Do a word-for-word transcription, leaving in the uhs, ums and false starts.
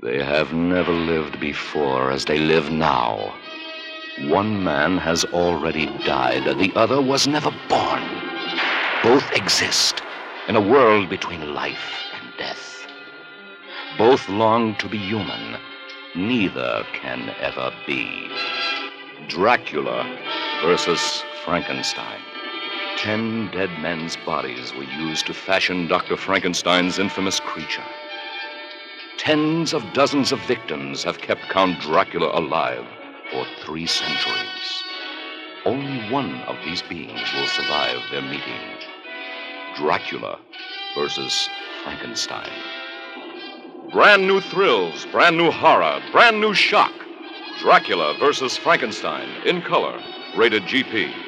They have never lived before as they live now. One man has already died. The other was never born. Both exist in a world between life and death. Both long to be human. Neither can ever be. Dracula versus Frankenstein. Ten dead men's bodies were used to fashion Doctor Frankenstein's infamous creature. Tens of dozens of victims have kept Count Dracula alive for three centuries. Only one of these beings will survive their meeting. Dracula versus Frankenstein. Brand new thrills, brand new horror, brand new shock. Dracula versus Frankenstein, in color, rated G P.